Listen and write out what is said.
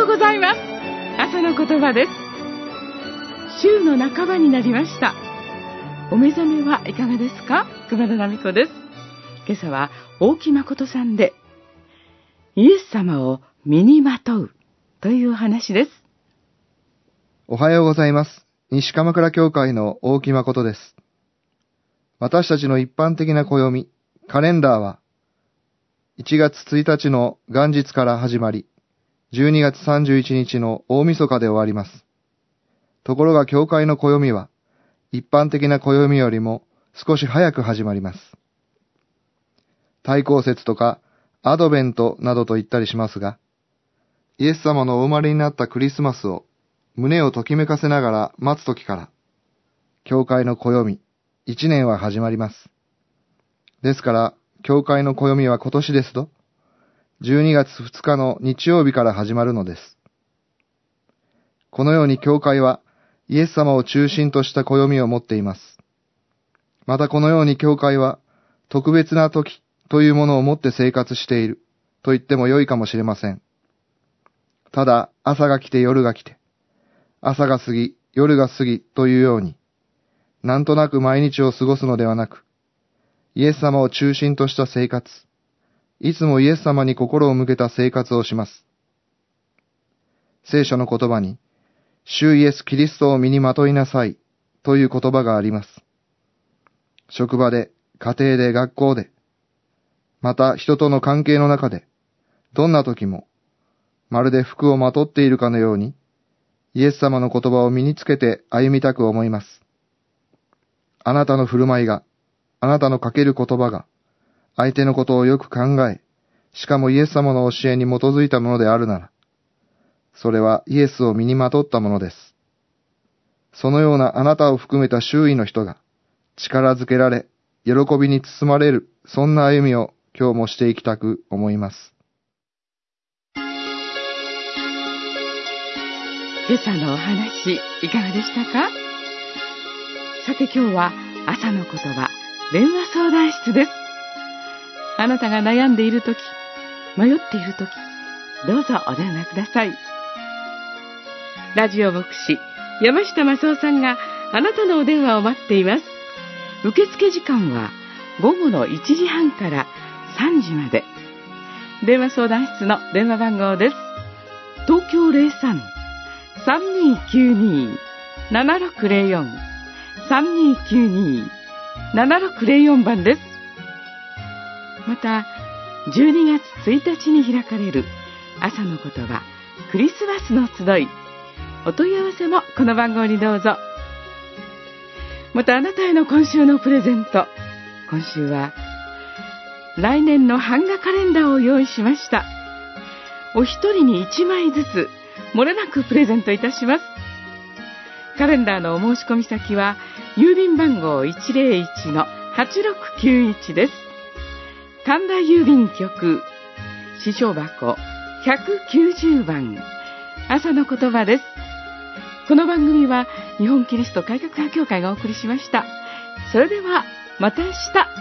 ございます。朝の言葉です。週の半ばになりました。お目覚めはいかがですか？熊田奈美子です。今朝は大木誠さんで、イエス様を身にまとうというお話です。 おはようございます。西鎌倉教会の大木誠です。私たちの一般的な暦、カレンダーは、1月1日の元日から始まり、12月31日の大晦日で終わります。ところが教会の暦は、一般的な暦よりも少し早く始まります。大公節とかアドベントなどと言ったりしますが、イエス様のお生まれになったクリスマスを胸をときめかせながら待つときから、教会の暦、1年は始まります。ですから、教会の暦は今年ですと、12月2日の日曜日から始まるのです。このように教会はイエス様を中心とした暦を持っています。またこのように教会は特別な時というものを持って生活していると言っても良いかもしれません。ただ朝が来て夜が来て、朝が過ぎ夜が過ぎというように、なんとなく毎日を過ごすのではなく、イエス様を中心とした生活、いつもイエス様に心を向けた生活をします。聖書の言葉に、主イエス・キリストを身にまといなさいという言葉があります。職場で、家庭で、学校で、また人との関係の中で、どんな時も、まるで服をまとっているかのように、イエス様の言葉を身につけて歩みたく思います。あなたの振る舞いが、あなたのかける言葉が、相手のことをよく考え、しかもイエス様の教えに基づいたものであるなら、それはイエスを身にまとったものです。そのようなあなたを含めた周囲の人が、力づけられ、喜びに包まれる、そんな歩みを今日もしていきたく思います。 今朝のお話、いかがでしたか？さて今日は朝の言葉、電話相談室です。あなたが悩んでいるとき、迷っているとき、どうぞお電話ください。ラジオ牧師、山下正夫さんがあなたのお電話を待っています。受付時間は午後の1時半から3時まで。電話相談室の電話番号です。東京 03-3292-7604 3292-7604 番です。また、12月1日に開かれる朝の言葉、クリスマスの集い、お問い合わせもこの番号にどうぞ。またあなたへの今週のプレゼント。今週は、来年の版画カレンダーを用意しました。お一人に1枚ずつ、漏れなくプレゼントいたします。カレンダーのお申し込み先は、郵便番号 101-8691 です。神田郵便局、支所箱190番、朝の言葉です。この番組は日本キリスト改革派協会がお送りしました。それではまた明日。